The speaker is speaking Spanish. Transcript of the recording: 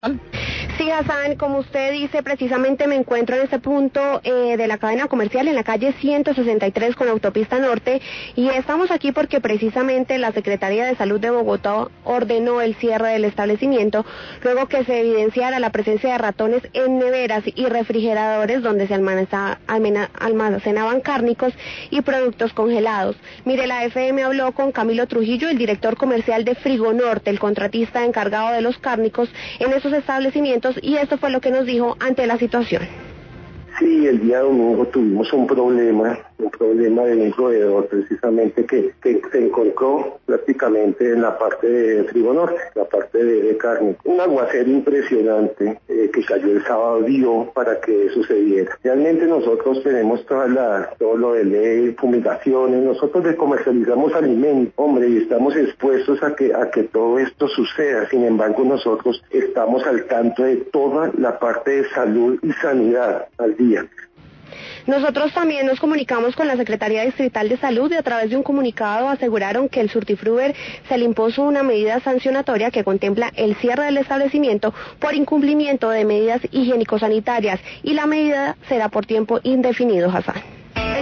Sí, Hassan, como usted dice, precisamente me encuentro en este punto de la cadena comercial, en la calle 163 con Autopista Norte, y estamos aquí porque precisamente la Secretaría de Salud de Bogotá ordenó el cierre del establecimiento, luego que se evidenciara la presencia de ratones en neveras y refrigeradores donde se almacenaban cárnicos y productos congelados. Mire, la FM habló con Camilo Trujillo, el director comercial de Frigo Norte, el contratista encargado de los cárnicos en esos establecimientos, y esto fue lo que nos dijo ante la situación. Sí, el día domingo tuvimos un problema de un proveedor precisamente que se encontró prácticamente en la parte de Frigo Norte, la parte de carne. Un aguacero impresionante que cayó el sábado dio para que sucediera. Realmente nosotros tenemos todo lo de ley, fumigaciones, nosotros comercializamos alimentos, hombre, y estamos expuestos a que todo esto suceda. Sin embargo, nosotros estamos al tanto de toda la parte de salud y sanidad al día. Nosotros también nos comunicamos con la Secretaría Distrital de Salud y a través de un comunicado aseguraron que el Surtifruber se le impuso una medida sancionatoria que contempla el cierre del establecimiento por incumplimiento de medidas higiénico-sanitarias, y la medida será por tiempo indefinido, Hassan.